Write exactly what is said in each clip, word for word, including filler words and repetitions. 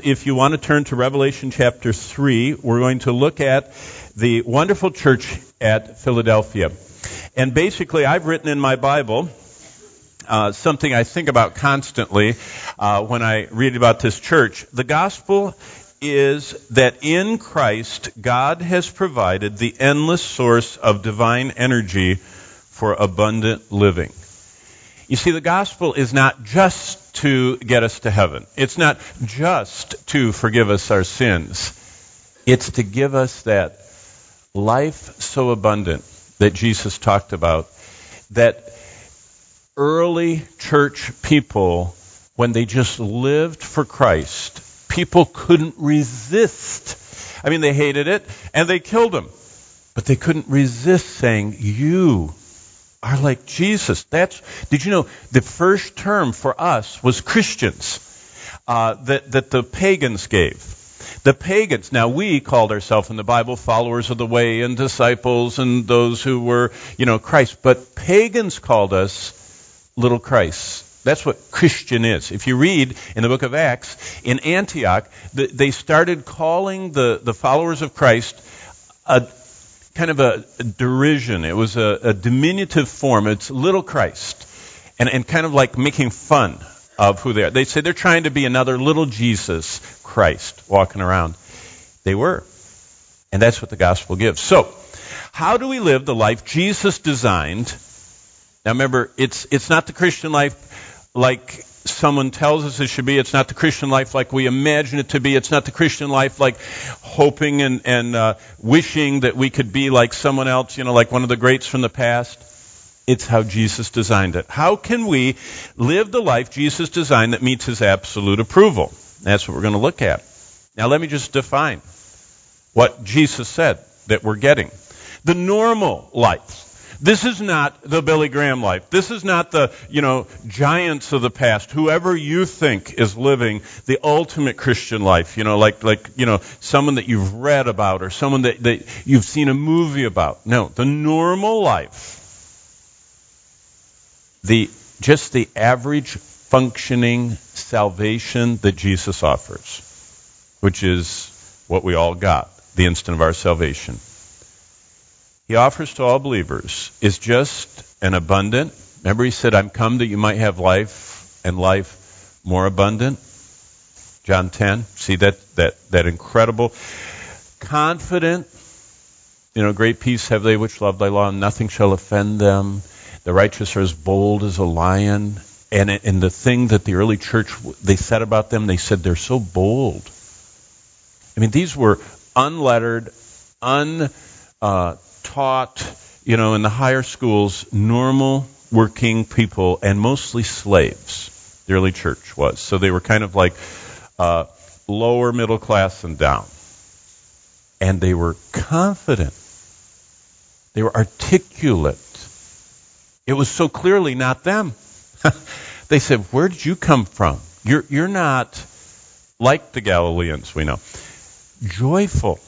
if you want to turn to Revelation chapter three, we're going to look at the wonderful church at Philadelphia. And basically, I've written in my Bible uh, something I think about constantly uh, when I read about this church. The gospel is that in Christ, God has provided the endless source of divine energy for abundant living. You see, the gospel is not just to get us to heaven. It's not just to forgive us our sins. It's to give us that life so abundant that Jesus talked about, that early church people, when they just lived for Christ, people couldn't resist. I mean, they hated it, and they killed him. But they couldn't resist saying, you are like Jesus. That's, did you know, the first term for us was Christians, uh, that, that the pagans gave. The pagans, now we called ourselves in the Bible followers of the way and disciples and those who were, you know, Christ. But pagans called us little Christ. That's what Christian is. If you read in the book of Acts, in Antioch, the, they started calling the, the followers of Christ a kind of a, a derision. It was a, a diminutive form. It's little Christ. And, and kind of like making fun of who they are. They say they're trying to be another little Jesus Christ walking around. They were. And that's what the gospel gives. So, how do we live the life Jesus designed? Now remember, it's it's not the Christian life like someone tells us it should be. It's not the Christian life like we imagine it to be. It's not the Christian life like hoping and, and uh, wishing that we could be like someone else, you know, like one of the greats from the past. It's how Jesus designed it. How can we live the life Jesus designed that meets his absolute approval? That's what we're going to look at. Now let me just define what Jesus said that we're getting. The normal life. This is not the Billy Graham life. This is not the, you know, giants of the past. Whoever you think is living the ultimate Christian life, you know, like, like, you know, someone that you've read about or someone that, that you've seen a movie about. No, the normal life. The, just the average functioning salvation that Jesus offers, which is what we all got, the instant of our salvation. He offers to all believers is just an abundant. Remember he said, I'm come that you might have life and life more abundant. John ten. See that, that, that incredible, confident, you know, great peace have they which love thy law, and nothing shall offend them. The righteous are as bold as a lion. And, and the thing that the early church, they said about them, they said they're so bold. I mean, these were unlettered, un... Uh, taught, you know, in the higher schools, normal working people and mostly slaves. The early church was. So they were kind of like uh, lower middle class and down. And they were confident. They were articulate. It was so clearly not them. They said, where did you come from? You're, you're not like the Galileans we know. Joyful.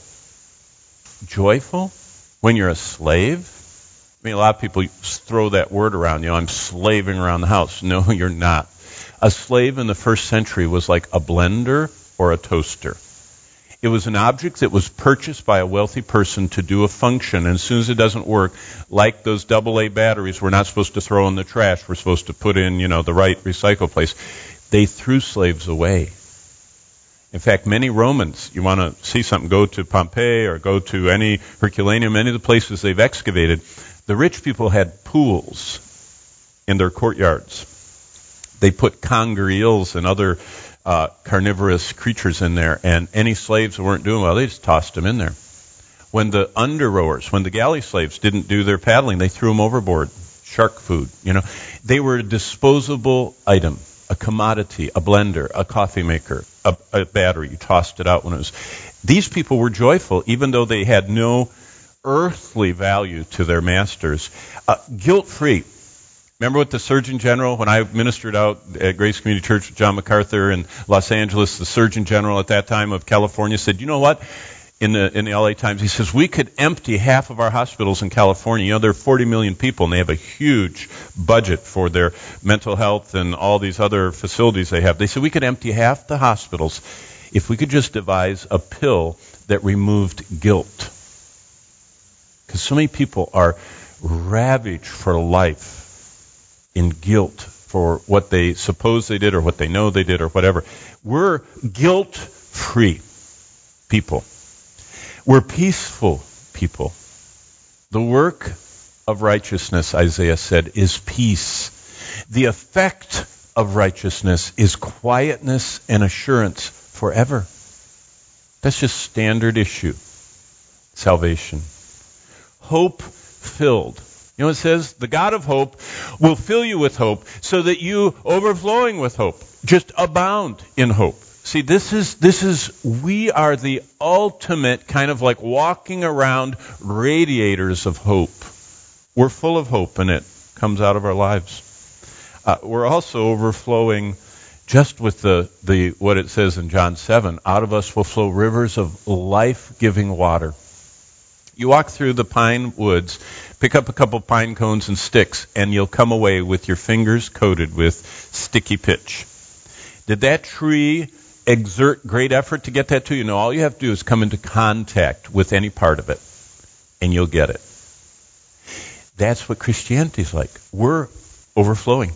Joyful? When you're a slave? I mean, a lot of people throw that word around, you know, I'm slaving around the house. No, you're not. A slave in the first century was like a blender or a toaster. It was an object that was purchased by a wealthy person to do a function, and as soon as it doesn't work, like those double A batteries we're not supposed to throw in the trash, we're supposed to put in, you know, the right recycle place, they threw slaves away. In fact, many Romans, you want to see something, go to Pompeii or go to any Herculaneum, any of the places they've excavated. The rich people had pools in their courtyards. They put conger eels and other uh, carnivorous creatures in there, and any slaves that weren't doing well, they just tossed them in there. When the under rowers, when the galley slaves didn't do their paddling, they threw them overboard. Shark food, you know. They were a disposable item. A commodity, a blender, a coffee maker, a, a battery. You tossed it out when it was. These people were joyful, even though they had no earthly value to their masters. Uh, guilt-free. Remember what the Surgeon General, when I ministered out at Grace Community Church with John MacArthur in Los Angeles, the Surgeon General at that time of California said, you know what? In the in the L A Times, he says, we could empty half of our hospitals in California. You know, there are forty million people, and they have a huge budget for their mental health and all these other facilities they have. They said, we could empty half the hospitals if we could just devise a pill that removed guilt. Because so many people are ravaged for life in guilt for what they suppose they did or what they know they did or whatever. We're guilt-free people. We're peaceful people. The work of righteousness, Isaiah said, is peace. The effect of righteousness is quietness and assurance forever. That's just standard issue. Salvation. Hope-filled. You know what it says? The God of hope will fill you with hope so that you, overflowing with hope, just abound in hope. See, this is, this is, we are the ultimate kind of like walking around radiators of hope. We're full of hope, and it comes out of our lives. Uh, we're also overflowing just with the, the what it says in John seven, out of us will flow rivers of life-giving water. You walk through the pine woods, pick up a couple pine cones and sticks, and you'll come away with your fingers coated with sticky pitch. Did that tree exert great effort to get that to you? No, all you have to do is come into contact with any part of it, and you'll get it. That's what Christianity's like. We're overflowing.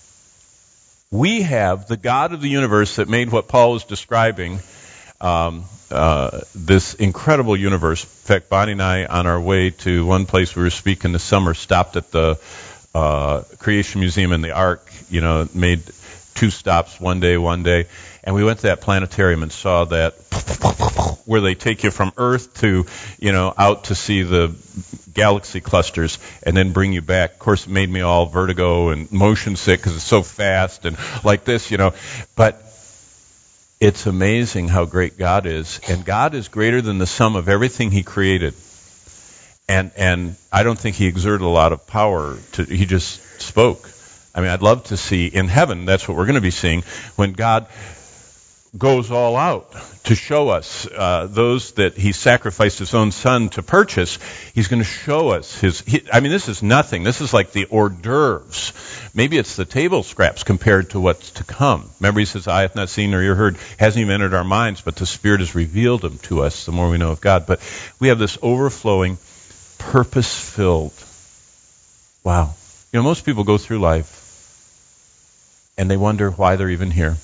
We have the God of the universe that made what Paul was describing, um, uh, this incredible universe. In fact, Bonnie and I, on our way to one place we were speaking this summer, stopped at the uh, Creation Museum in the Ark, you know, made two stops, one day, one day. And we went to that planetarium and saw that where they take you from Earth to, you know, out to see the galaxy clusters and then bring you back. Of course, it made me all vertigo and motion sick because it's so fast and like this, you know. But it's amazing how great God is. And God is greater than the sum of everything he created. And and I don't think he exerted a lot of power. To, he just spoke. I mean, I'd love to see in heaven, that's what we're going to be seeing, when God goes all out to show us uh, those that he sacrificed his own son to purchase. He's going to show us his, he, I mean, this is nothing. This is like the hors d'oeuvres. Maybe it's the table scraps compared to what's to come. Remember, he says, "I have not seen nor ear heard," hasn't even entered our minds, but the Spirit has revealed them to us the more we know of God. But we have this overflowing, purpose-filled. Wow. You know, most people go through life and they wonder why they're even here.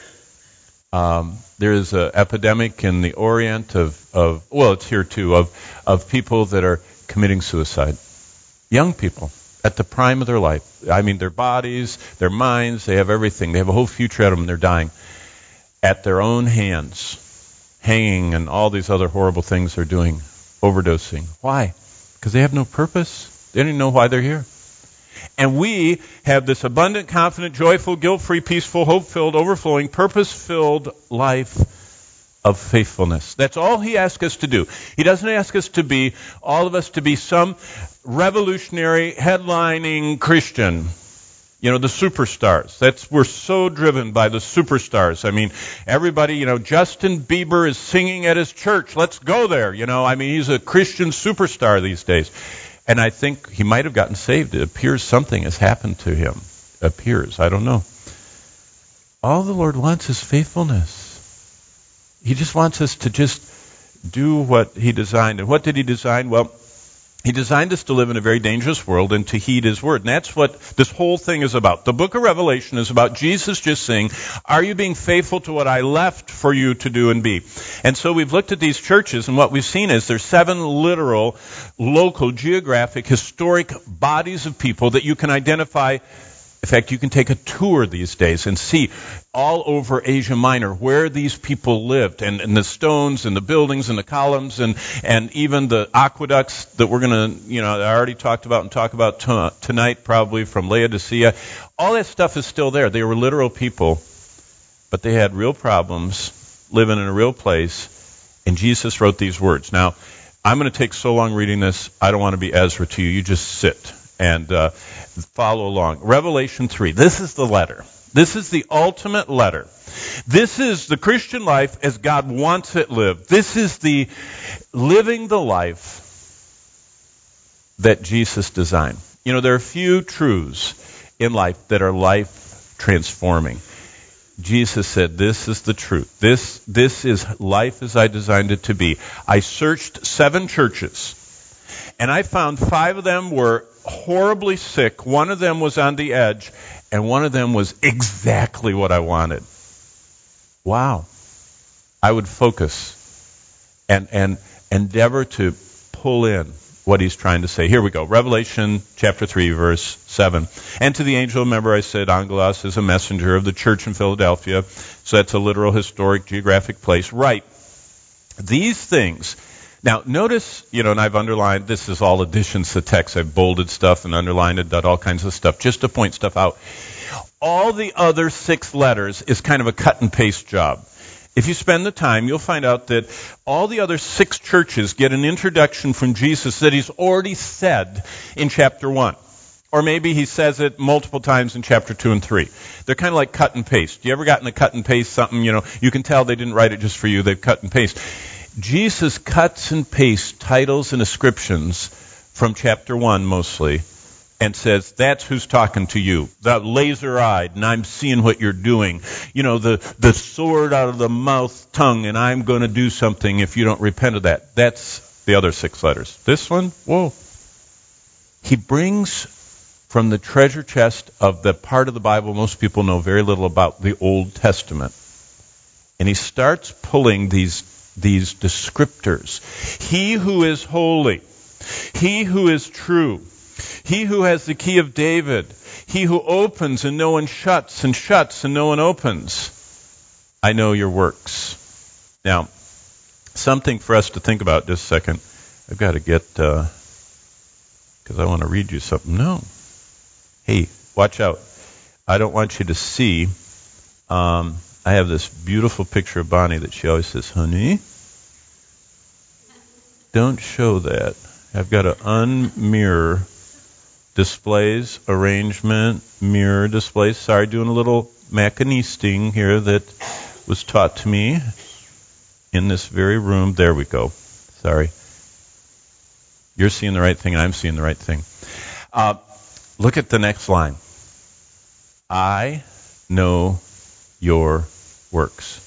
Um, there is an epidemic in the Orient of, of, well, it's here too, of, of people that are committing suicide. Young people at the prime of their life. I mean, their bodies, their minds, they have everything. They have a whole future at them, and they're dying at their own hands, hanging and all these other horrible things they're doing, overdosing. Why? Because they have no purpose. They don't even know why they're here. And we have this abundant, confident, joyful, guilt-free, peaceful, hope-filled, overflowing, purpose-filled life of faithfulness. That's all he asks us to do. He doesn't ask us to be, all of us to be some revolutionary, headlining Christian. You know, the superstars. That's, we're so driven by the superstars. I mean, everybody, you know, Justin Bieber is singing at his church. Let's go there. You know, I mean, he's a Christian superstar these days. And I think he might have gotten saved. It appears something has happened to him. Appears. I don't know. All the Lord wants is faithfulness. He just wants us to just do what he designed. And what did he design? Well, he designed us to live in a very dangerous world and to heed his word. And that's what this whole thing is about. The book of Revelation is about Jesus just saying, are you being faithful to what I left for you to do and be? And so we've looked at these churches, and what we've seen is there's seven literal, local, geographic, historic bodies of people that you can identify. In fact, you can take a tour these days and see all over Asia Minor where these people lived, and, and the stones and the buildings and the columns and, and even the aqueducts that we're going to, you know, I already talked about and talk about t- tonight probably from Laodicea. All that stuff is still there. They were literal people, but they had real problems living in a real place, and Jesus wrote these words. Now, I'm going to take so long reading this, I don't want to be Ezra to you. You just sit and uh, follow along. Revelation three. This is the letter. This is the ultimate letter. This is the Christian life as God wants it lived. This is the living the life that Jesus designed. You know, there are few truths in life that are life transforming. Jesus said, this is the truth. This, this is life as I designed it to be. I searched seven churches, and I found five of them were horribly sick. One of them was on the edge, and one of them was exactly what I wanted. Wow. I would focus and, and endeavor to pull in what he's trying to say. Here we go. Revelation chapter three, verse seven. And to the angel, remember I said Angelos is a messenger of the church in Philadelphia. So that's a literal, historic, geographic place. Right. These things. Now, notice, you know, and I've underlined, this is all additions to text. I've bolded stuff and underlined it, done all kinds of stuff, just to point stuff out. All the other six letters is kind of a cut and paste job. If you spend the time, you'll find out that all the other six churches get an introduction from Jesus that he's already said in chapter one. Or maybe he says it multiple times in chapter two and three. They're kind of like cut and paste. You ever gotten a cut and paste something, you know, you can tell they didn't write it just for you, they've cut and paste. Jesus cuts and pastes titles and descriptions from chapter one mostly, and says, that's who's talking to you. The laser-eyed, and I'm seeing what you're doing. You know, the, the sword out of the mouth, tongue, and I'm going to do something if you don't repent of that. That's the other six letters. This one, whoa. He brings from the treasure chest of the part of the Bible most people know very little about, the Old Testament. And he starts pulling these, these descriptors. He who is holy, he who is true, he who has the key of David, he who opens and no one shuts, and shuts and no one opens. I know your works. Now, something for us to think about just a second. I've got to get, because uh, I want to read you something. No. Hey, watch out. I don't want you to see. Um, I have this beautiful picture of Bonnie that she always says, honey, don't show that. I've got to unmirror displays, arrangement, mirror displays. Sorry, doing a little mechanisting here that was taught to me in this very room. There we go. Sorry. You're seeing the right thing, and I'm seeing the right thing. Uh, look at the next line. I know your works.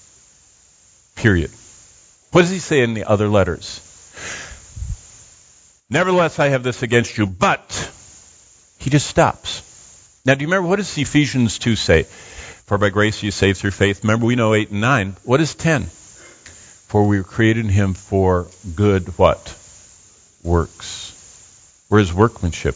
Period. What does he say in the other letters? Nevertheless, I have this against you, but he just stops. Now, do you remember, what does Ephesians two say? For by grace you saved through faith. Remember, we know eight and nine. What is ten? For we were created in him for good what? Works. We're his workmanship.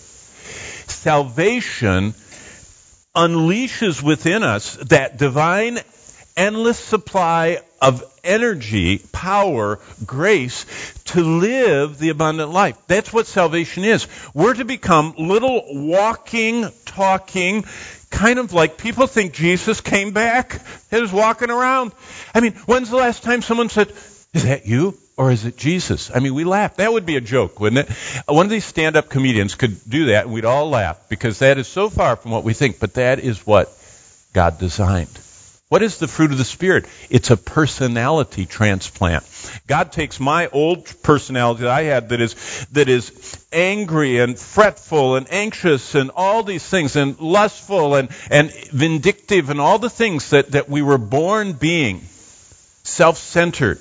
Salvation unleashes within us that divine, endless supply of energy, power, grace to live the abundant life. That's what salvation is. We're to become little walking, talking, kind of like people think Jesus came back and was walking around. I mean, when's the last time someone said, is that you? Or is it Jesus? I mean, we laugh. That would be a joke, wouldn't it? One of these stand-up comedians could do that, and we'd all laugh, because that is so far from what we think. But that is what God designed. What is the fruit of the Spirit? It's a personality transplant. God takes my old personality that I had that is that is angry and fretful and anxious and all these things, and lustful and, and vindictive and all the things that, that we were born being, self-centered,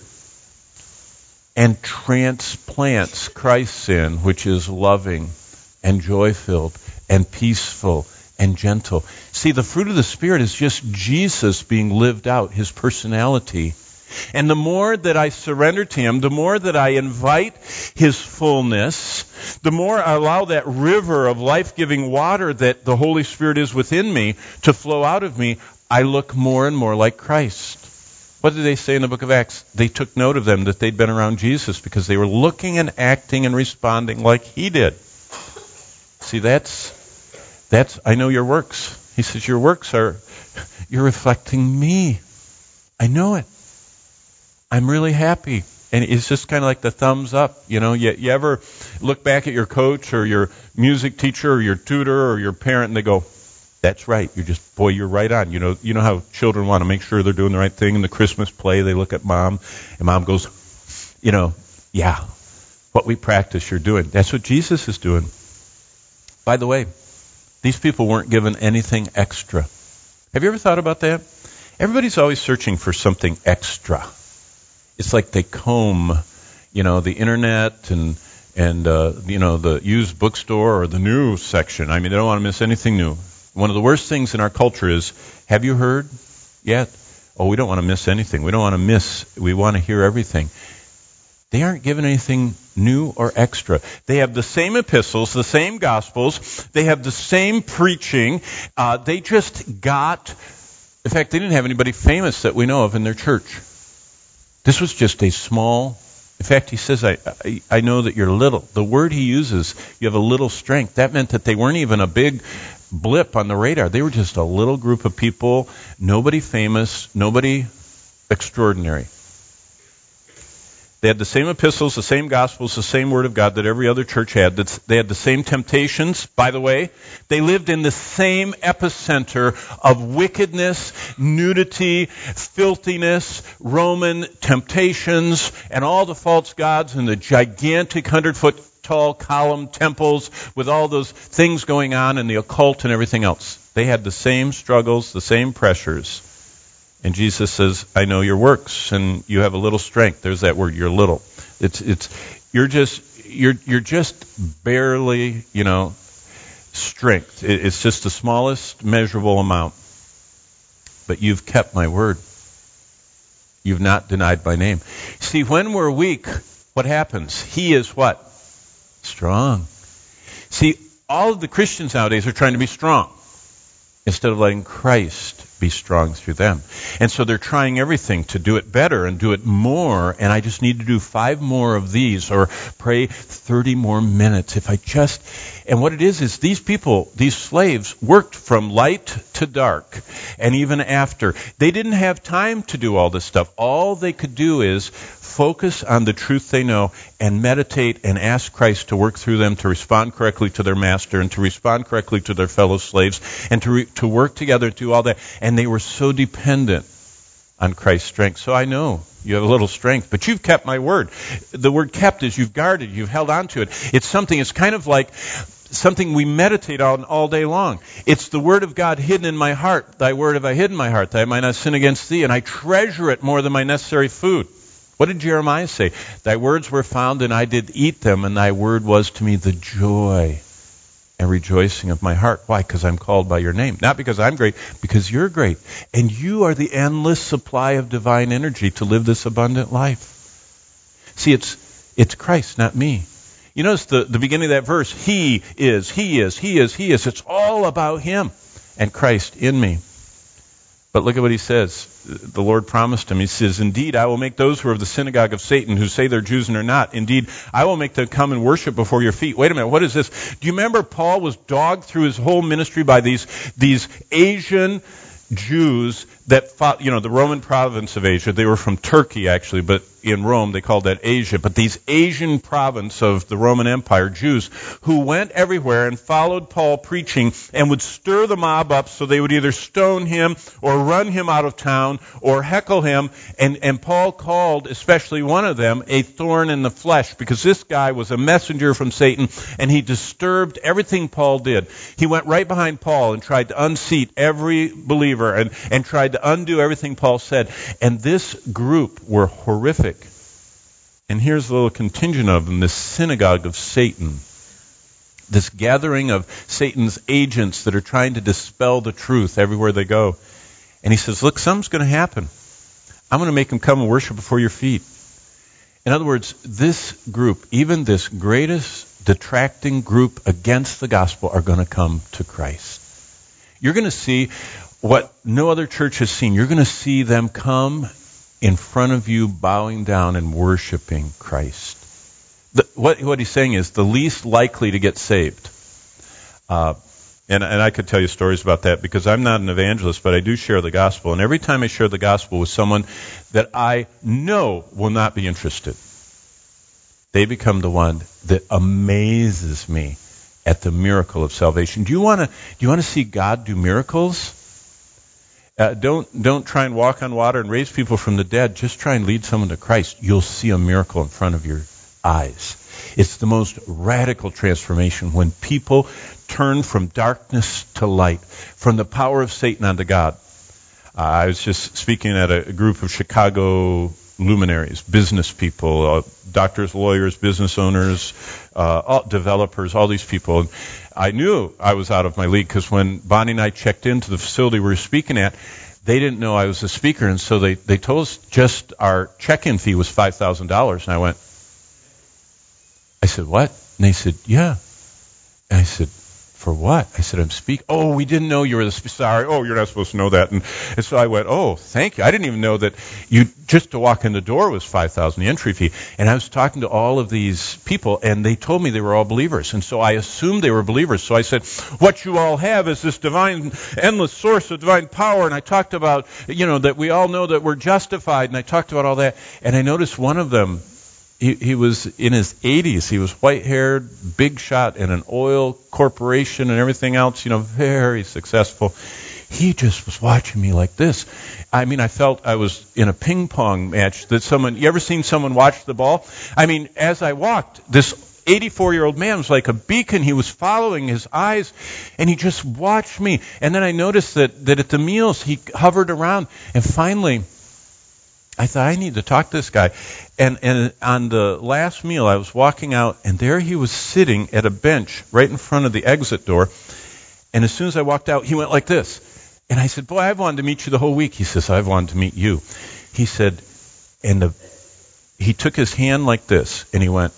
and transplants Christ's in, which is loving and joy-filled and peaceful and gentle. See, the fruit of the Spirit is just Jesus being lived out, his personality. And the more that I surrender to him, the more that I invite his fullness, the more I allow that river of life-giving water that the Holy Spirit is within me to flow out of me, I look more and more like Christ. What did they say in the book of Acts? They took note of them that they'd been around Jesus because they were looking and acting and responding like he did. See, that's That's, I know your works. He says, your works are, you're reflecting me. I know it. I'm really happy. And it's just kind of like the thumbs up. You know, you, you ever look back at your coach or your music teacher or your tutor or your parent and they go, that's right. You're just, boy, you're right on. You know, you know how children want to make sure they're doing the right thing in the Christmas play. They look at mom and mom goes, you know, yeah, what we practice you're doing. That's what Jesus is doing. By the way, these people weren't given anything extra. Have you ever thought about that? Everybody's always searching for something extra. It's like they comb, you know, the internet and and uh, you know the used bookstore or the new section. I mean, they don't want to miss anything new. One of the worst things in our culture is, have you heard yet? Oh, we don't want to miss anything. We don't want to miss. We want to hear everything. They aren't given anything new or extra. They have the same epistles, the same gospels. They have the same preaching. Uh, they just got. In fact, they didn't have anybody famous that we know of in their church. This was just a small, in fact, he says, I, I, I know that you're little. The word he uses, you have a little strength. That meant that they weren't even a big blip on the radar. They were just a little group of people, nobody famous, nobody extraordinary. They had the same epistles, the same gospels, the same word of God that every other church had. They had the same temptations, by the way. They lived in the same epicenter of wickedness, nudity, filthiness, Roman temptations, and all the false gods and the gigantic hundred-foot tall column temples with all those things going on and the occult and everything else. They had the same struggles, the same pressures. And Jesus says, I know your works, and you have a little strength. There's that word, you're little. It's it's you're just you're you're just barely, you know, strength. It, it's just the smallest measurable amount. But you've kept my word. You've not denied my name. See, when we're weak, what happens? He is what? Strong. See, all of the Christians nowadays are trying to be strong instead of letting Christ be strong through them. And so they're trying everything to do it better and do it more, and I just need to do five more of these or pray thirty more minutes. If I just... And what it is, is these people, these slaves, worked from light to dark, and even after. They didn't have time to do all this stuff. All they could do is focus on the truth they know and meditate and ask Christ to work through them to respond correctly to their master and to respond correctly to their fellow slaves and to re- to work together and do all that. And they were so dependent on Christ's strength. So I know you have a little strength, but you've kept my word. The word kept is you've guarded, you've held on to it. It's something, it's kind of like something we meditate on all day long. It's the word of God hidden in my heart. Thy word have I hid in my heart, that I might not sin against thee, and I treasure it more than my necessary food. What did Jeremiah say? Thy words were found, and I did eat them, and thy word was to me the joy and rejoicing of my heart. Why? Because I'm called by your name. Not because I'm great, because you're great. And you are the endless supply of divine energy to live this abundant life. See, it's it's Christ, not me. You notice the, the beginning of that verse, He is, He is, He is, He is. It's all about Him and Christ in me. But look at what He says. The Lord promised him. He says, indeed, I will make those who are of the synagogue of Satan, who say they're Jews and are not. Indeed, I will make them come and worship before your feet. Wait a minute, what is this? Do you remember Paul was dogged through his whole ministry by these, these Asian Jews that fought, you know, the Roman province of Asia. They were from Turkey, actually, but in Rome they called that Asia. But these Asian province of the Roman Empire, Jews, who went everywhere and followed Paul preaching and would stir the mob up so they would either stone him or run him out of town or heckle him. And, and Paul called, especially one of them, a thorn in the flesh, because this guy was a messenger from Satan and he disturbed everything Paul did. He went right behind Paul and tried to unseat every believer and, and tried to undo everything Paul said. And this group were horrific. And here's a little contingent of them, this synagogue of Satan, this gathering of Satan's agents that are trying to dispel the truth everywhere they go. And he says, look, something's going to happen. I'm going to make them come and worship before your feet. In other words, this group, even this greatest detracting group against the gospel, are going to come to Christ. You're going to see what no other church has seen. You're going to see them come in front of you, bowing down and worshiping Christ. The, what, what he's saying is the least likely to get saved. Uh, and, and I could tell you stories about that because I'm not an evangelist, but I do share the gospel. And every time I share the gospel with someone that I know will not be interested, they become the one that amazes me at the miracle of salvation. Do you want to? Do you want to see God do miracles? Uh, don't don't try and walk on water and raise people from the dead. Just try and lead someone to Christ. You'll see a miracle in front of your eyes. It's the most radical transformation when people turn from darkness to light, from the power of Satan unto God. I was just speaking at a group of Chicago luminaries, business people, uh, doctors, lawyers, business owners, uh, all, developers, all these people. And I knew I was out of my league because when Bonnie and I checked into the facility we were speaking at, they didn't know I was a speaker, and so they, they told us just our check-in fee was five thousand dollars. And I went, I said, what? And they said, yeah. And I said, for what? I said, I'm speaking. Oh, we didn't know you were the sp- sorry. Oh, you're not supposed to know that. And, and so I went, oh, thank you. I didn't even know that you just to walk in the door was five thousand dollars, the entry fee. And I was talking to all of these people, and they told me they were all believers. And so I assumed they were believers. So I said, what you all have is this divine, endless source of divine power. And I talked about, you know, that we all know that we're justified. And I talked about all that. And I noticed one of them, He, he was in his eighties. He was white-haired, big shot in an oil corporation and everything else, you know, very successful. He just was watching me like this. I mean, I felt I was in a ping pong match that someone, you ever seen someone watch the ball? I mean, as I walked, this eighty-four-year-old man was like a beacon. He was following his eyes, and he just watched me. And then I noticed that, that at the meals, he hovered around, and finally, I thought, I need to talk to this guy. And, and on the last meal, I was walking out, and there he was sitting at a bench right in front of the exit door. And as soon as I walked out, he went like this. And I said, boy, I've wanted to meet you the whole week. He says, I've wanted to meet you. He said, and the, he took his hand like this, and he went,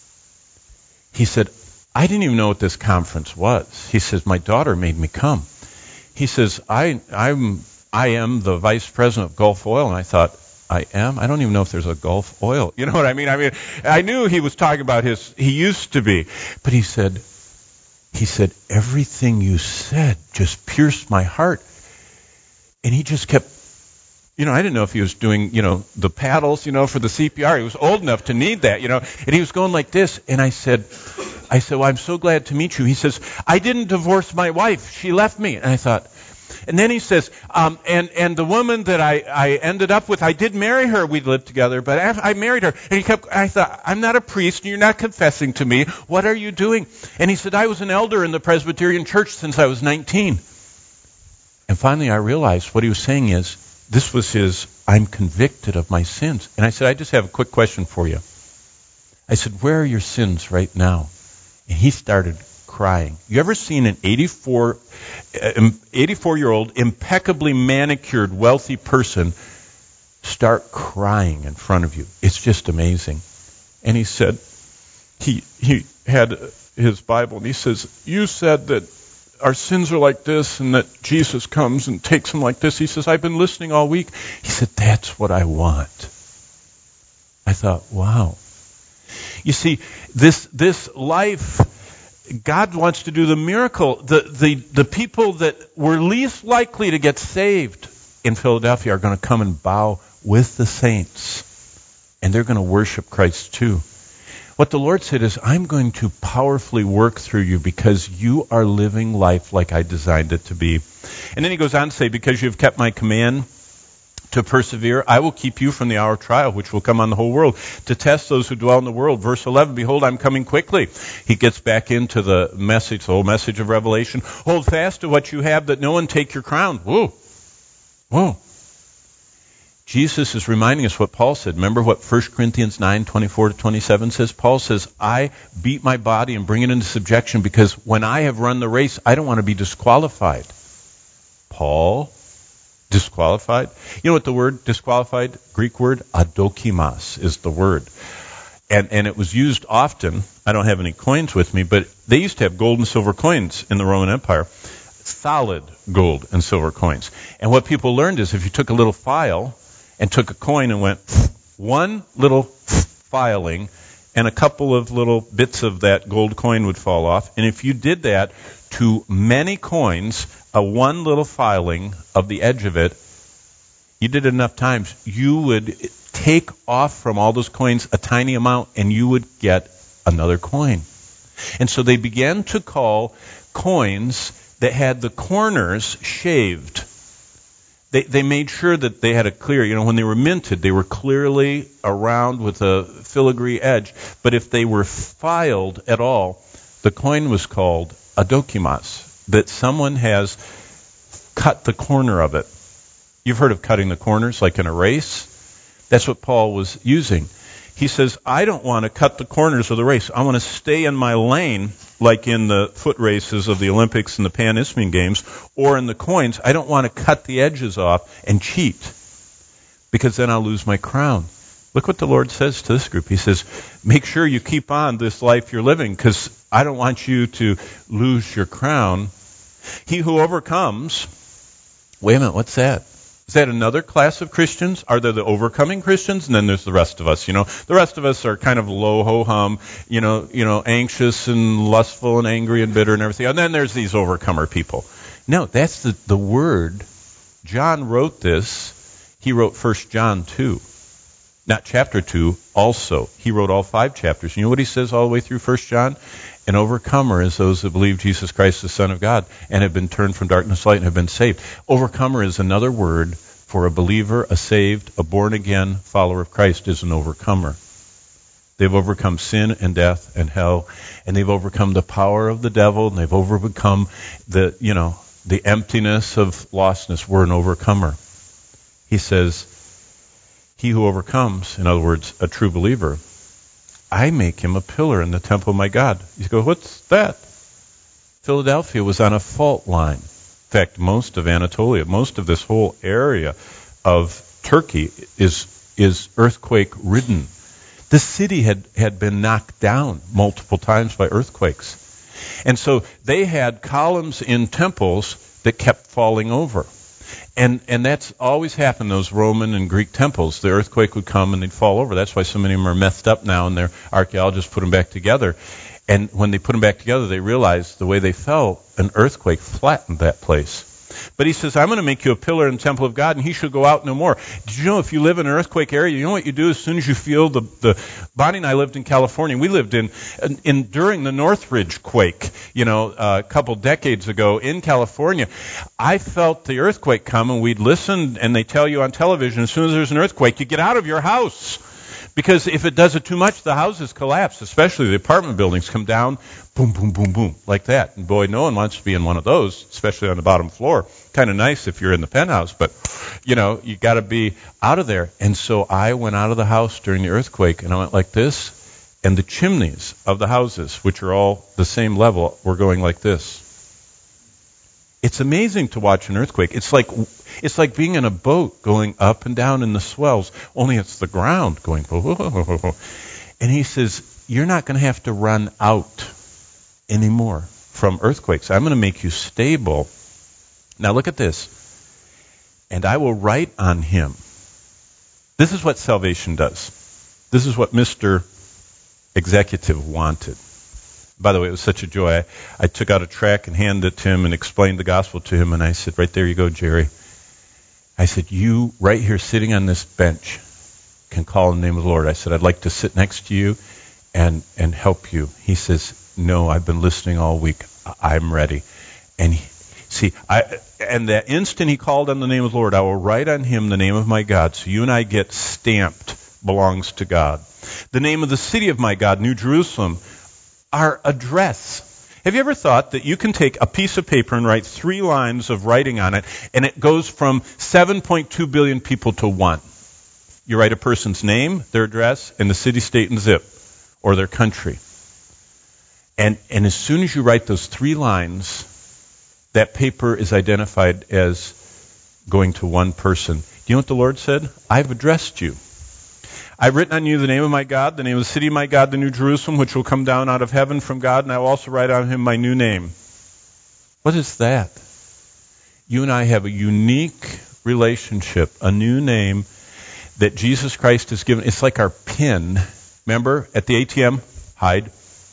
he said, I didn't even know what this conference was. He says, my daughter made me come. He says, I, I'm, I am the vice president of Gulf Oil. And I thought, I am? I don't even know if there's a Gulf Oil. You know what I mean? I mean, I knew he was talking about his, he used to be. But he said, he said, everything you said just pierced my heart. And he just kept, you know, I didn't know if he was doing, you know, the paddles, you know, for the C P R. He was old enough to need that, you know. And he was going like this. And I said, I said, well, I'm so glad to meet you. He says, I didn't divorce my wife. She left me. And I thought, and then he says, um, and, and the woman that I, I ended up with, I did marry her. We lived together, but I, I married her. And he kept, I thought, I'm not a priest, and you're not confessing to me. What are you doing? And he said, I was an elder in the Presbyterian Church since I was nineteen. And finally I realized what he was saying is, this was his, I'm convicted of my sins. And I said, I just have a quick question for you. I said, where are your sins right now? And he started crying. You ever seen an eighty-four, eighty-four-year-old, impeccably manicured, wealthy person start crying in front of you? It's just amazing. And he said, he he had his Bible, and he says, you said that our sins are like this, and that Jesus comes and takes them like this. He says, I've been listening all week. He said, that's what I want. I thought, wow. You see, this this life, God wants to do the miracle. The, the, the people that were least likely to get saved in Philadelphia are going to come and bow with the saints. And they're going to worship Christ too. What the Lord said is, I'm going to powerfully work through you because you are living life like I designed it to be. And then he goes on to say, because you've kept my command to persevere, I will keep you from the hour of trial, which will come on the whole world, to test those who dwell in the world. Verse eleven, behold, I'm coming quickly. He gets back into the message, the whole message of Revelation. Hold fast to what you have, that no one take your crown. Whoa. Whoa. Jesus is reminding us what Paul said. Remember what First Corinthians nine, twenty-four to twenty-seven says? Paul says, I beat my body and bring it into subjection because when I have run the race, I don't want to be disqualified. Paul, disqualified? You know what the word disqualified, Greek word? Adokimos is the word. And, and it was used often. I don't have any coins with me, but they used to have gold and silver coins in the Roman Empire. Solid gold and silver coins. And what people learned is if you took a little file and took a coin and went one little filing, and a couple of little bits of that gold coin would fall off. And if you did that to many coins, a one little filing of the edge of it, you did it enough times, you would take off from all those coins a tiny amount, and you would get another coin. And so they began to call coins that had the corners shaved. They they made sure that they had a clear, you know, when they were minted, they were clearly around with a filigree edge. But if they were filed at all, the coin was called a dokimos, that someone has cut the corner of it. You've heard of cutting the corners like in a race. That's what Paul was using. He says, I don't want to cut the corners of the race. I want to stay in my lane, like in the foot races of the Olympics and the Pan Isthmian Games, or in the coins. I don't want to cut the edges off and cheat, because then I'll lose my crown. Look what the Lord says to this group. He says, make sure you keep on this life you're living, because I don't want you to lose your crown. He who overcomes, wait a minute, what's that? Is that another class of Christians? Are there the overcoming Christians? And then there's the rest of us, you know. The rest of us are kind of low ho-hum, you know, you know, anxious and lustful and angry and bitter and everything. And then there's these overcomer people. No, that's the, the word. John wrote this. He wrote First John two. Not chapter two, also. He wrote all five chapters. You know what he says all the way through First John? An overcomer is those that believe Jesus Christ, the Son of God, and have been turned from darkness to light and have been saved. Overcomer is another word for a believer, a saved, a born-again follower of Christ is an overcomer. They've overcome sin and death and hell, and they've overcome the power of the devil, and they've overcome the, you know, the emptiness of lostness. We're an overcomer. He says, he who overcomes, in other words, a true believer, I make him a pillar in the temple of my God. You go, what's that? Philadelphia was on a fault line. In fact, most of Anatolia, most of this whole area of Turkey is is earthquake-ridden. The city had, had been knocked down multiple times by earthquakes. And so they had columns in temples that kept falling over. And and that's always happened, those Roman and Greek temples. The earthquake would come and they'd fall over. That's why so many of them are messed up now, and their archaeologists put them back together. And when they put them back together, they realized the way they fell, an earthquake flattened that place. But he says, I'm going to make you a pillar in the temple of God, and he shall go out no more. Did you know if you live in an earthquake area, you know what you do as soon as you feel the, the Bonnie and I lived in California. We lived in, in, in during the Northridge quake, you know, uh, a couple decades ago in California. I felt the earthquake come, and we'd listen, and they tell you on television, as soon as there's an earthquake, you get out of your house. Because if it does it too much, the houses collapse, especially the apartment buildings come down, boom, boom, boom, boom, like that. And boy, no one wants to be in one of those, especially on the bottom floor. Kind of nice if you're in the penthouse, but, you know, you got to be out of there. And so I went out of the house during the earthquake, and I went like this, and the chimneys of the houses, which are all the same level, were going like this. It's amazing to watch an earthquake. It's like it's like being in a boat going up and down in the swells, only it's the ground going. And he says, you're not going to have to run out anymore from earthquakes. I'm going to make you stable. Now look at this. And I will write on him. This is what salvation does. This is what Mister Executive wanted. By the way, it was such a joy. I, I took out a tract and handed it to him and explained the gospel to him. And I said, right there you go, Jerry. I said, you right here sitting on this bench can call in the name of the Lord. I said, I'd like to sit next to you and, and help you. He says, no, I've been listening all week. I'm ready. And he, see, I, and the instant he called on the name of the Lord, I will write on him the name of my God. So you and I get stamped, belongs to God. The name of the city of my God, New Jerusalem, our address. Have you ever thought that you can take a piece of paper and write three lines of writing on it, and it goes from seven point two billion people to one? You write a person's name, their address, and the city, state, and zip, or their country. And, and as soon as you write those three lines, that paper is identified as going to one person. Do you know what the Lord said? I've addressed you. I've written on you the name of my God, the name of the city of my God, the New Jerusalem, which will come down out of heaven from God, and I will also write on him my new name. What is that? You and I have a unique relationship, a new name that Jesus Christ has given. It's like our PIN. Remember, at the A T M, hide.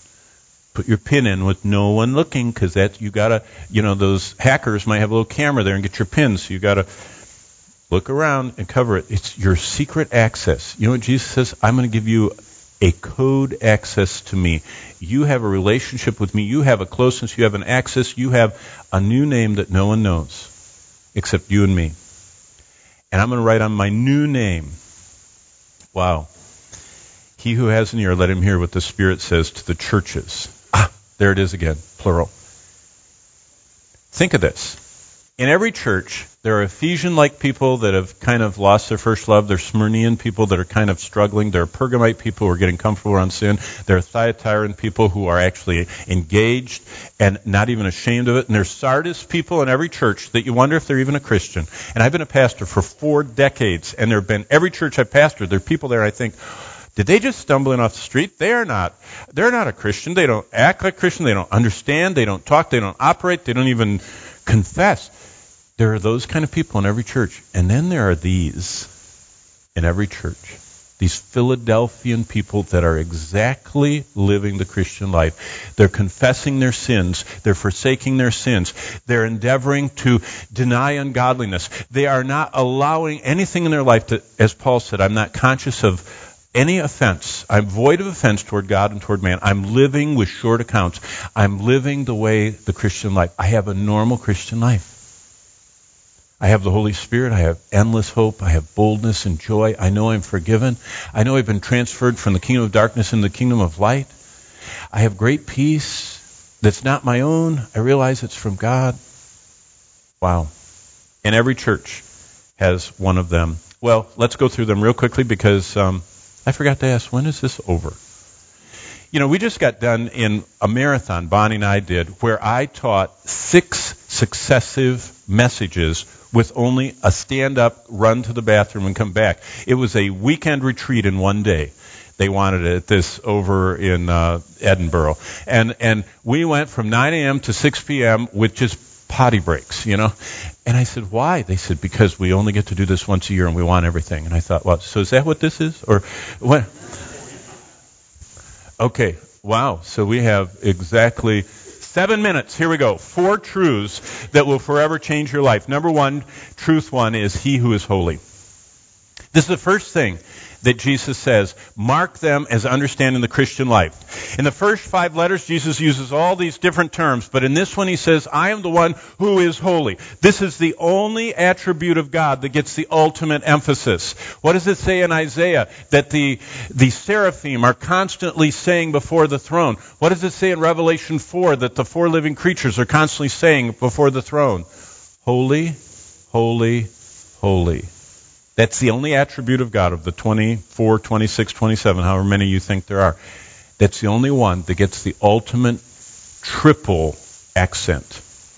Put your PIN in with no one looking, because that you gotta, you know, those hackers might have a little camera there and get your PIN, so you gotta look around and cover it. It's your secret access. You know what Jesus says? I'm going to give you a code access to me. You have a relationship with me. You have a closeness. You have an access. You have a new name that no one knows except you and me. And I'm going to write on my new name. Wow. He who has an ear, let him hear what the Spirit says to the churches. Ah, there it is again, plural. Think of this. In every church, there are Ephesian-like people that have kind of lost their first love. There are Smyrnian people that are kind of struggling. There are Pergamite people who are getting comfortable around sin. There are Thyatiran people who are actually engaged and not even ashamed of it. And there's Sardis people in every church that you wonder if they're even a Christian. And I've been a pastor for four decades, and there have been every church I've pastored, there are people there I think, did they just stumble in off the street? They are not. They're not a Christian. They don't act like Christian. They don't understand. They don't talk. They don't operate. They don't even confess. There are those kind of people in every church. And then there are these in every church. These Philadelphian people that are exactly living the Christian life. They're confessing their sins. They're forsaking their sins. They're endeavoring to deny ungodliness. They are not allowing anything in their life to, as Paul said, I'm not conscious of any offense. I'm void of offense toward God and toward man. I'm living with short accounts. I'm living the way the Christian life. I have a normal Christian life. I have the Holy Spirit. I have endless hope. I have boldness and joy. I know I'm forgiven. I know I've been transferred from the kingdom of darkness into the kingdom of light. I have great peace that's not my own. I realize it's from God. Wow. And every church has one of them. Well, let's go through them real quickly because um, I forgot to ask, when is this over? You know, we just got done in a marathon, Bonnie and I did, where I taught six successive messages with only a stand-up, run to the bathroom, and come back. It was a weekend retreat in one day. They wanted it this over in uh, Edinburgh. And and we went from nine a.m. to six p.m. with just potty breaks, you know. And I said, why? They said, because we only get to do this once a year and we want everything. And I thought, well, so is that what this is? Or what? Okay, wow. So we have exactly seven minutes. Here we go. Four truths that will forever change your life. Number one, truth one is he who is holy. This is the first thing that Jesus says. Mark them as understanding the Christian life. In the first five letters, Jesus uses all these different terms, but in this one he says, I am the one who is holy. This is the only attribute of God that gets the ultimate emphasis. What does it say in Isaiah? That the, the seraphim are constantly saying before the throne. What does it say in Revelation four? That the four living creatures are constantly saying before the throne, holy, holy, holy. That's the only attribute of God, of the twenty-four, twenty-six, twenty-seven, however many you think there are. That's the only one that gets the ultimate triple accent.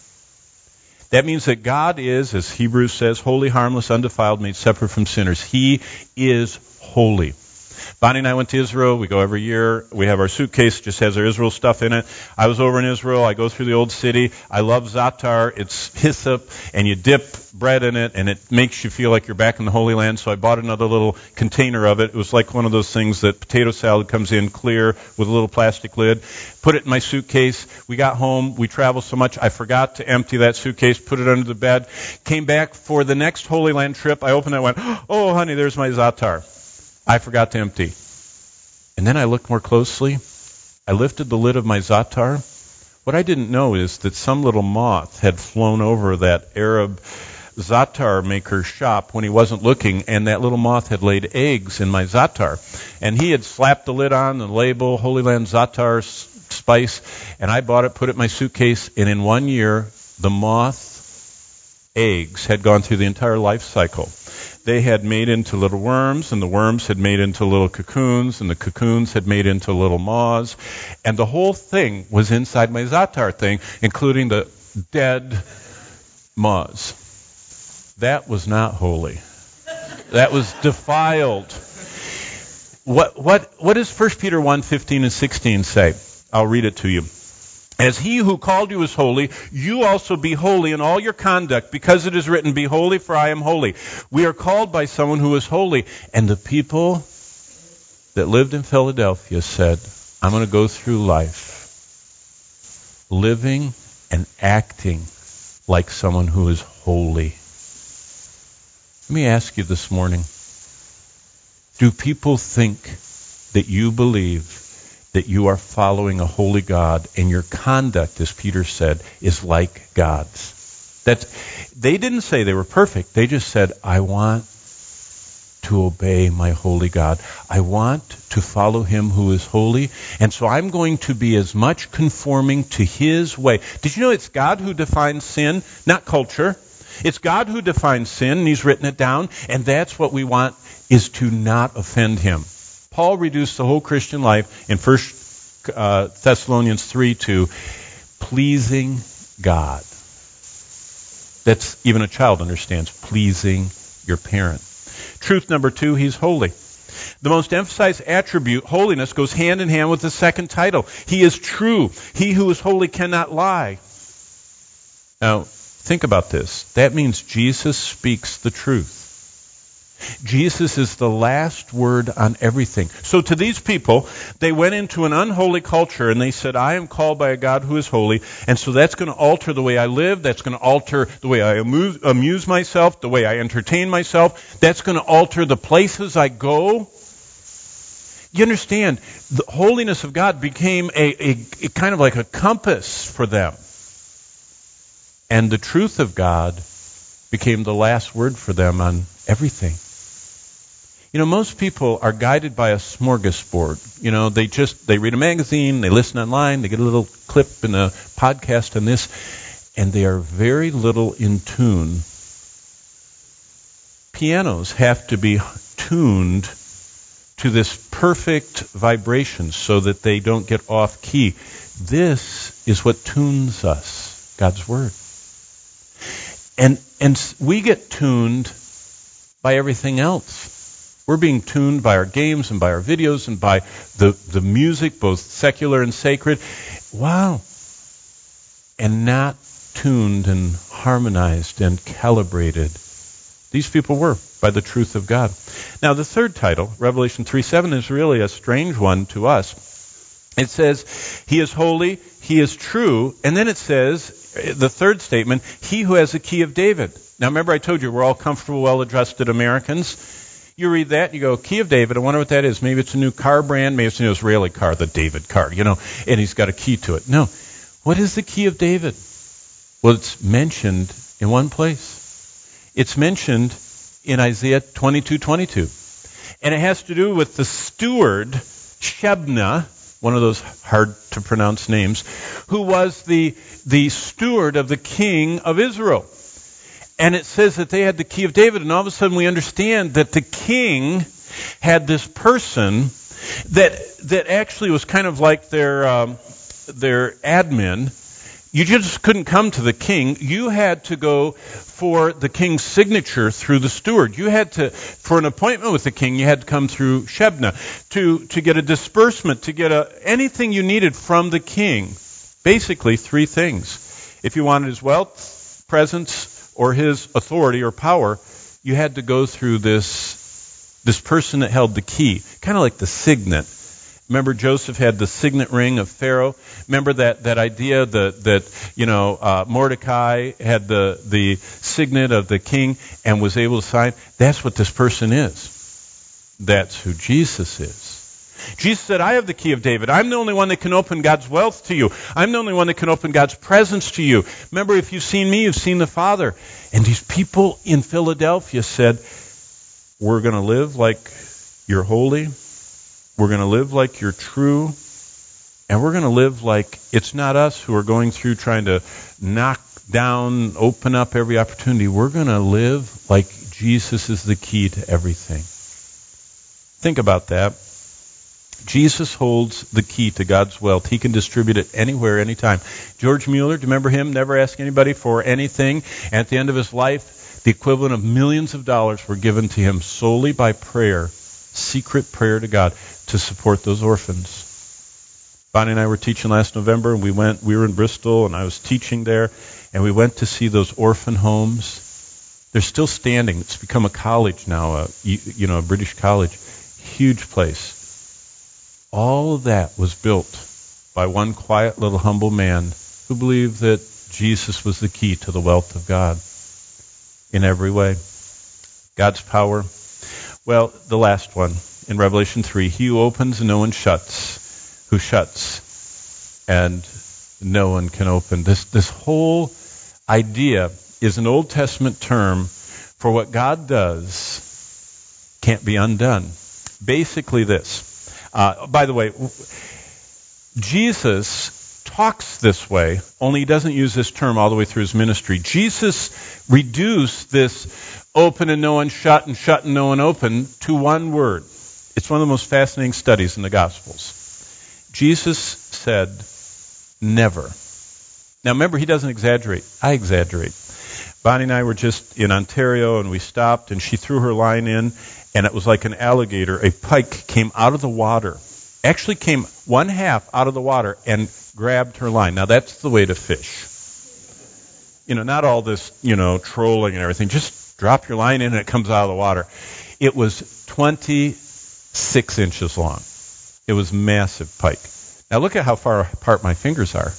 That means that God is, as Hebrews says, holy, harmless, undefiled, made separate from sinners. He is holy. Bonnie and I went to Israel. We go every year. We have our suitcase, just has our Israel stuff in it. I was over in Israel. I go through the old city. I love za'atar. It's hyssop, and you dip bread in it, and it makes you feel like you're back in the Holy Land. So I bought another little container of it. It was like one of those things that potato salad comes in clear with a little plastic lid. Put it in my suitcase. We got home. We traveled so much, I forgot to empty that suitcase, put it under the bed. Came back for the next Holy Land trip. I opened it and went, oh, honey, there's my za'atar. I forgot to empty. And then I looked more closely. I lifted the lid of my za'atar. What I didn't know is that some little moth had flown over that Arab za'atar maker's shop when he wasn't looking, and that little moth had laid eggs in my za'atar. And he had slapped the lid on, the label, Holy Land Za'atar Spice, and I bought it, put it in my suitcase, and in one year, the moth eggs had gone through the entire life cycle. They had made into little worms, and the worms had made into little cocoons, and the cocoons had made into little moths. And the whole thing was inside my za'atar thing, including the dead moths. That was not holy. That was defiled. What what what does First Peter one, fifteen and sixteen say? I'll read it to you. As he who called you is holy, you also be holy in all your conduct, because it is written, be holy, for I am holy. We are called by someone who is holy. And the people that lived in Philadelphia said, I'm going to go through life living and acting like someone who is holy. Let me ask you this morning, do people think that you believe that you are following a holy God, and your conduct, as Peter said, is like God's? That's, they didn't say they were perfect. They just said, I want to obey my holy God. I want to follow him who is holy, and so I'm going to be as much conforming to his way. Did you know it's God who defines sin, not culture? It's God who defines sin, and he's written it down, and that's what we want, is to not offend him. Paul reduced the whole Christian life in First uh, Thessalonians three to pleasing God. That's even a child understands, pleasing your parent. Truth number two, he's holy. The most emphasized attribute, holiness, goes hand in hand with the second title. He is true. He who is holy cannot lie. Now, think about this. That means Jesus speaks the truth. Jesus is the last word on everything. So to these people, they went into an unholy culture and they said, I am called by a God who is holy, and so that's going to alter the way I live, that's going to alter the way I amuse, amuse myself, the way I entertain myself, that's going to alter the places I go. You understand, the holiness of God became a, a, a kind of like a compass for them. And the truth of God became the last word for them on everything. You know, most people are guided by a smorgasbord. You know, they just, they read a magazine, they listen online, they get a little clip in a podcast on this, and they are very little in tune. Pianos have to be tuned to this perfect vibration so that they don't get off key. This is what tunes us, God's Word. And and we get tuned by everything else. We're being tuned by our games and by our videos and by the, the music, both secular and sacred. Wow. And not tuned and harmonized and calibrated. These people were by the truth of God. Now, the third title, Revelation three seven, is really a strange one to us. It says, he is holy, he is true, and then it says, the third statement, he who has the key of David. Now, remember I told you we're all comfortable, well-adjusted Americans. You read that, you go, key of David, I wonder what that is. Maybe it's a new car brand, maybe it's a new Israeli car, the David car, you know, and he's got a key to it. No. What is the key of David? Well, it's mentioned in one place. It's mentioned in Isaiah twenty-two twenty-two. And it has to do with the steward, Shebna, one of those hard-to-pronounce names, who was the, the steward of the king of Israel. And it says that they had the key of David, and all of a sudden we understand that the king had this person that that actually was kind of like their um, their admin. You just couldn't come to the king. You had to go for the king's signature through the steward. You had to, for an appointment with the king, you had to come through Shebna. To, to get a disbursement, to get a, anything you needed from the king. Basically, three things. If you wanted his wealth, presence, or his authority or power, you had to go through this, this person that held the key. Kind of like the signet. Remember, Joseph had the signet ring of Pharaoh. Remember that, that idea that, that you know, uh, Mordecai had the, the signet of the king and was able to sign? That's what this person is. That's who Jesus is. Jesus said, I have the key of David. I'm the only one that can open God's wealth to you. I'm the only one that can open God's presence to you. Remember, if you've seen me, you've seen the Father. And these people in Philadelphia said, we're going to live like you're holy. We're going to live like you're true, and we're going to live like it's not us who are going through trying to knock down, open up every opportunity. We're going to live like Jesus is the key to everything. Think about that. Jesus holds the key to God's wealth. He can distribute it anywhere, anytime. George Mueller, do you remember him? Never asked anybody for anything. And at the end of his life, the equivalent of millions of dollars were given to him solely by prayer, secret prayer to God, to support those orphans. Bonnie and I were teaching last November, and we went. We were in Bristol, and I was teaching there, and we went to see those orphan homes. They're still standing. It's become a college now, a, you know, a British college. Huge place. All of that was built by one quiet little humble man who believed that Jesus was the key to the wealth of God in every way. God's power. Well, the last one. In Revelation three, he who opens and no one shuts, who shuts and no one can open. This this whole idea is an Old Testament term for what God does can't be undone. Basically this. Uh, by the way, Jesus talks this way, only he doesn't use this term all the way through his ministry. Jesus reduced this open and no one shut and shut and no one open to one word. It's one of the most fascinating studies in the Gospels. Jesus said, never. Now remember, he doesn't exaggerate. I exaggerate. Bonnie and I were just in Ontario, and we stopped, and she threw her line in, and it was like an alligator. A pike came out of the water, actually came one half out of the water, and grabbed her line. Now that's the way to fish. You know, not all this, you know, trolling and everything. Just drop your line in, and it comes out of the water. It was twenty-six inches long. It was massive pike. Now look at how far apart my fingers are.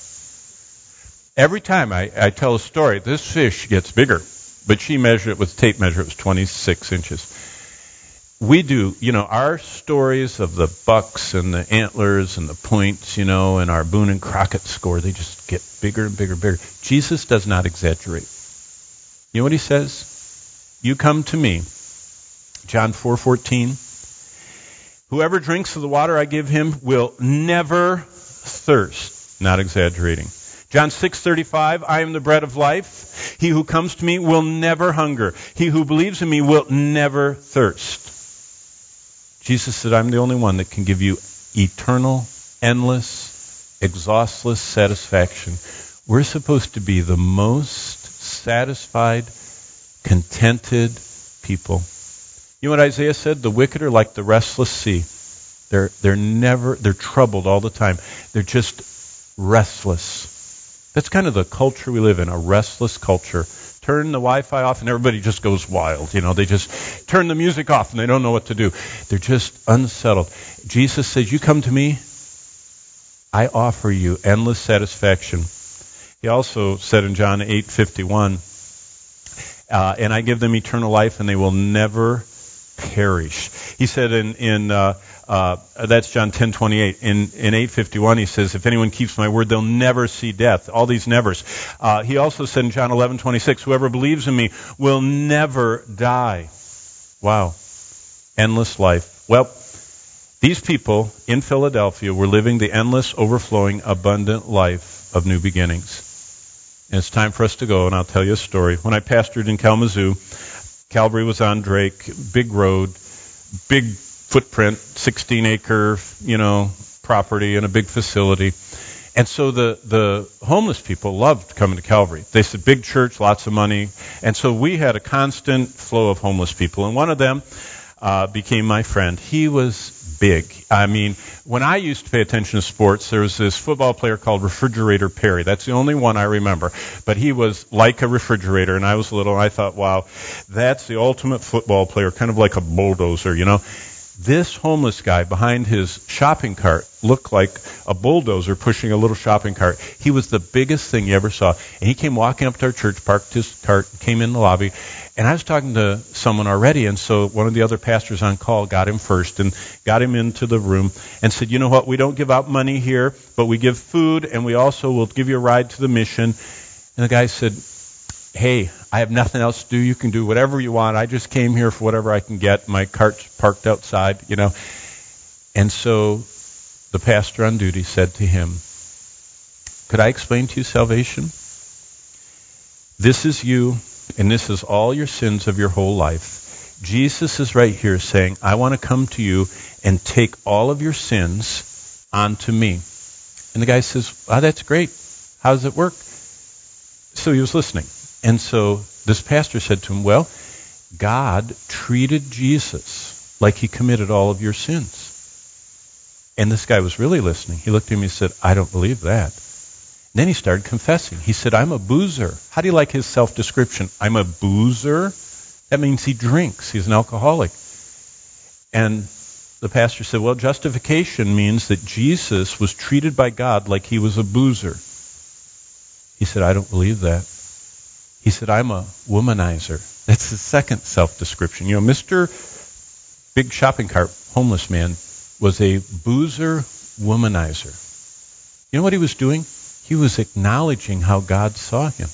Every time I, I tell a story, this fish gets bigger, but she measured it with a tape measure. It was twenty-six inches. We do, you know, our stories of the bucks and the antlers and the points, you know, and our Boone and Crockett score, they just get bigger and bigger and bigger. Jesus does not exaggerate. You know what he says? You come to me. John four fourteen. Whoever drinks of the water I give him will never thirst. Not exaggerating. John six thirty-five, I am the bread of life. He who comes to me will never hunger. He who believes in me will never thirst. Jesus said, I'm the only one that can give you eternal, endless, exhaustless satisfaction. We're supposed to be the most satisfied, contented people. You know what Isaiah said? The wicked are like the restless sea. They're, they're never, they're troubled all the time. They're just restless. That's kind of the culture we live in, a restless culture. Turn the Wi-Fi off and everybody just goes wild. You know, they just turn the music off and they don't know what to do. They're just unsettled. Jesus says, you come to me, I offer you endless satisfaction. He also said in John eight fifty-one, uh, and I give them eternal life and they will never perish. He said in, in uh, uh, that's John ten twenty-eight. In, in eight fifty-one, he says, if anyone keeps my word, they'll never see death. All these nevers. Uh, he also said in John eleven twenty-six, whoever believes in me will never die. Wow. Endless life. Well, these people in Philadelphia were living the endless, overflowing, abundant life of new beginnings. And it's time for us to go, and I'll tell you a story. When I pastored in Kalamazoo, Calvary was on Drake, big road, big footprint, sixteen acre, you know, property and a big facility. And so the, the homeless people loved coming to Calvary. They said, big church, lots of money. And so we had a constant flow of homeless people. And one of them uh, became my friend. He was big. I mean, when I used to pay attention to sports, there was this football player called Refrigerator Perry. That's the only one I remember. But he was like a refrigerator, and I was little, and I thought, wow, that's the ultimate football player, kind of like a bulldozer, you know. This homeless guy behind his shopping cart looked like a bulldozer pushing a little shopping cart. He was the biggest thing you ever saw. And he came walking up to our church, parked his cart, came in the lobby. And I was talking to someone already, and so one of the other pastors on call got him first and got him into the room and said, you know what, we don't give out money here, but we give food, and we also will give you a ride to the mission. And the guy said, hey, I have nothing else to do. You can do whatever you want. I just came here for whatever I can get. My cart's parked outside, you know. And so the pastor on duty said to him, could I explain to you salvation? This is you, and this is all your sins of your whole life. Jesus is right here saying, I want to come to you and take all of your sins onto me. And the guy says, oh, that's great. How does it work? So he was listening. And so this pastor said to him, well, God treated Jesus like he committed all of your sins. And this guy was really listening. He looked at him and said, I don't believe that. And then he started confessing. He said, I'm a boozer. How do you like his self-description? I'm a boozer? That means he drinks. He's an alcoholic. And the pastor said, well, justification means that Jesus was treated by God like he was a boozer. He said, I don't believe that. He said, I'm a womanizer. That's the second self-description. You know, Mister Big Shopping Cart, homeless man, was a boozer womanizer. You know what he was doing? He was acknowledging how God saw him.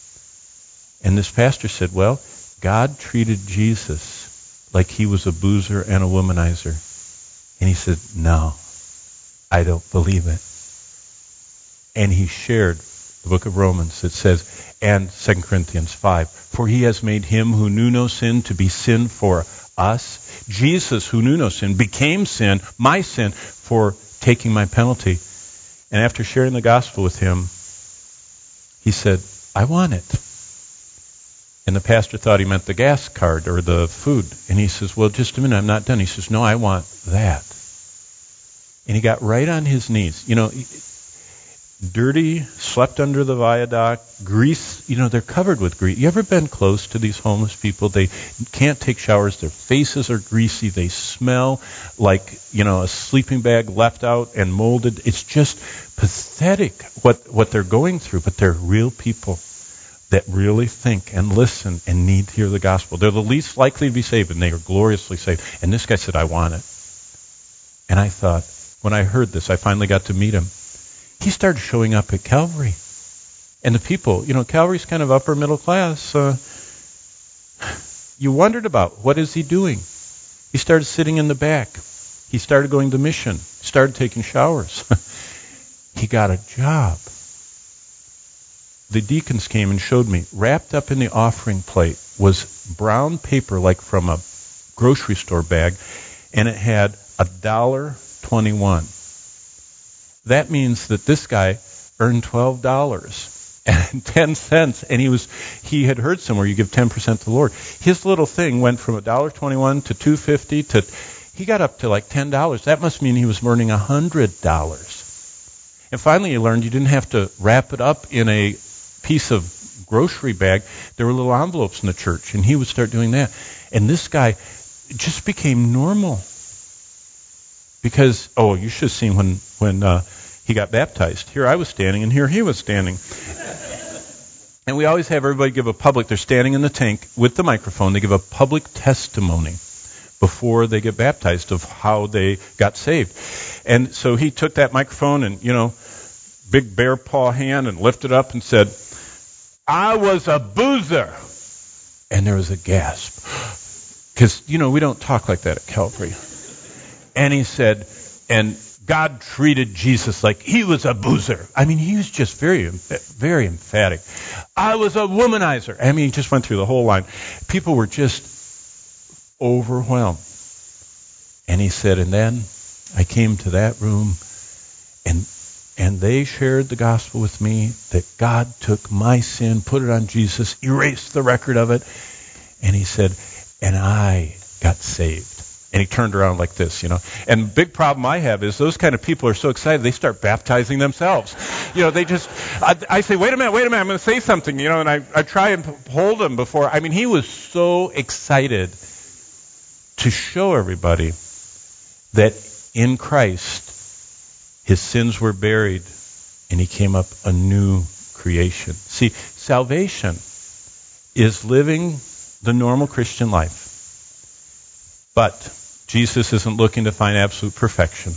And this pastor said, well, God treated Jesus like he was a boozer and a womanizer. And he said, no, I don't believe it. And he shared the book of Romans. It says, and Second Corinthians five, for he has made him who knew no sin to be sin for us. Jesus, who knew no sin, became sin, my sin, for taking my penalty. And after sharing the gospel with him, he said, I want it. And the pastor thought he meant the gas card or the food. And he says, well, just a minute, I'm not done. He says, no, I want that. And he got right on his knees. You know, dirty, slept under the viaduct, grease, you know, they're covered with grease. You ever been close to these homeless people? They can't take showers. Their faces are greasy. They smell like, you know, a sleeping bag left out and molded. It's just pathetic what, what they're going through, but they're real people that really think and listen and need to hear the gospel. They're the least likely to be saved, and they are gloriously saved. And this guy said, I want it. And I thought, when I heard this, I finally got to meet him. He started showing up at Calvary. And the people, you know, Calvary's kind of upper middle class. Uh, you wondered about, what is he doing? He started sitting in the back. He started going to mission. Started taking showers. He got a job. The deacons came and showed me, wrapped up in the offering plate was brown paper like from a grocery store bag, and it had a dollar twenty-one. That means that this guy earned twelve dollars and ten cents, and he was he had heard somewhere you give ten percent to the Lord. His little thing went from a dollar twenty-one to two fifty to he got up to like ten dollars. That must mean he was earning a hundred dollars. And finally, he learned you didn't have to wrap it up in a piece of grocery bag. There were little envelopes in the church, and he would start doing that. And this guy just became normal. Because, oh, you should have seen when, when uh, he got baptized. Here I was standing, and here he was standing. And we always have everybody give a public, they're standing in the tank with the microphone, they give a public testimony before they get baptized of how they got saved. And so he took that microphone and, you know, big bear paw hand and lifted up and said, I was a boozer. And there was a gasp. Because, you know, we don't talk like that at Calvary. And he said, and God treated Jesus like he was a boozer. I mean, he was just very, very emphatic. I was a womanizer. I mean, he just went through the whole line. People were just overwhelmed. And he said, and then I came to that room, and and they shared the gospel with me that God took my sin, put it on Jesus, erased the record of it. And he said, and I got saved. And he turned around like this, you know. And the big problem I have is those kind of people are so excited, they start baptizing themselves. You know, they just, I, I say, wait a minute, wait a minute, I'm going to say something, you know, and I, I try and hold him before. I mean, he was so excited to show everybody that in Christ, his sins were buried, and he came up a new creation. See, salvation is living the normal Christian life. But Jesus isn't looking to find absolute perfection.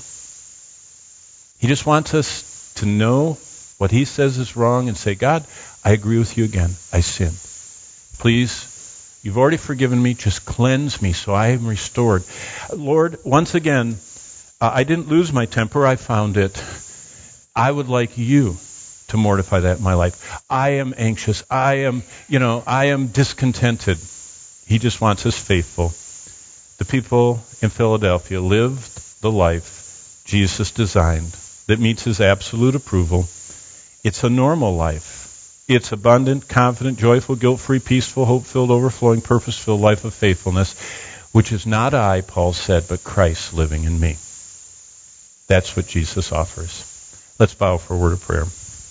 He just wants us to know what he says is wrong and say, God, I agree with you again. I sinned. Please, you've already forgiven me. Just cleanse me so I am restored. Lord, once again, uh, I didn't lose my temper. I found it. I would like you to mortify that in my life. I am anxious. I am, you know, I am discontented. He just wants us faithful. The people in Philadelphia lived the life Jesus designed that meets his absolute approval. It's a normal life. It's abundant, confident, joyful, guilt-free, peaceful, hope-filled, overflowing, purpose-filled life of faithfulness, which is not I, Paul said, but Christ living in me. That's what Jesus offers. Let's bow for a word of prayer.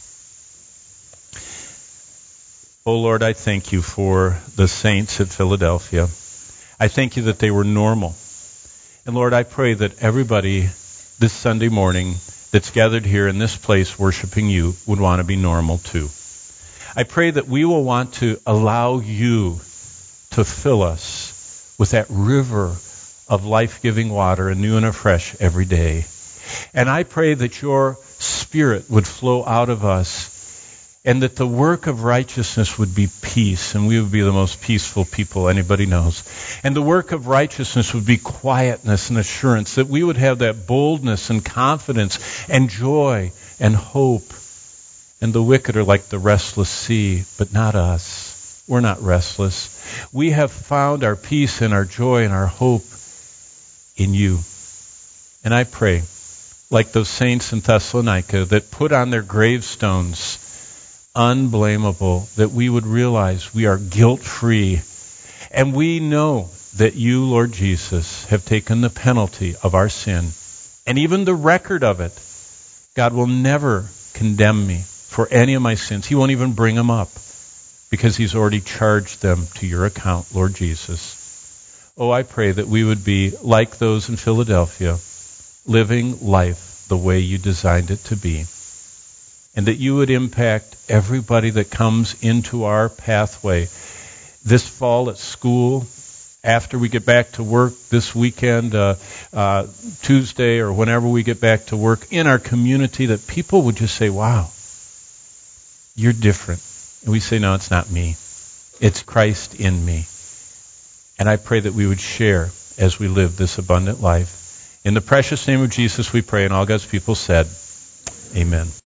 Oh Lord, I thank you for the saints at Philadelphia. I thank you that they were normal. And Lord, I pray that everybody this Sunday morning that's gathered here in this place worshiping you would want to be normal too. I pray that we will want to allow you to fill us with that river of life-giving water anew and afresh every day. And I pray that your Spirit would flow out of us, and that the work of righteousness would be peace, and we would be the most peaceful people anybody knows. And the work of righteousness would be quietness and assurance, that we would have that boldness and confidence and joy and hope And the wicked are like the restless sea, but not us. We're not restless. We have found our peace and our joy and our hope in you. And I pray, like those saints in Thessalonica that put on their gravestones, unblameable, that we would realize we are guilt-free. And we know that you, Lord Jesus, have taken the penalty of our sin. And even the record of it, God will never condemn me for any of my sins. He won't even bring them up because he's already charged them to your account, Lord Jesus. Oh, I pray that we would be like those in Philadelphia, living life the way you designed it to be. And that you would impact everybody that comes into our pathway this fall at school, after we get back to work this weekend, uh, uh, Tuesday, or whenever we get back to work, in our community, that people would just say, wow, you're different. And we say, no, it's not me. It's Christ in me. And I pray that we would share as we live this abundant life. In the precious name of Jesus we pray, and all God's people said, amen.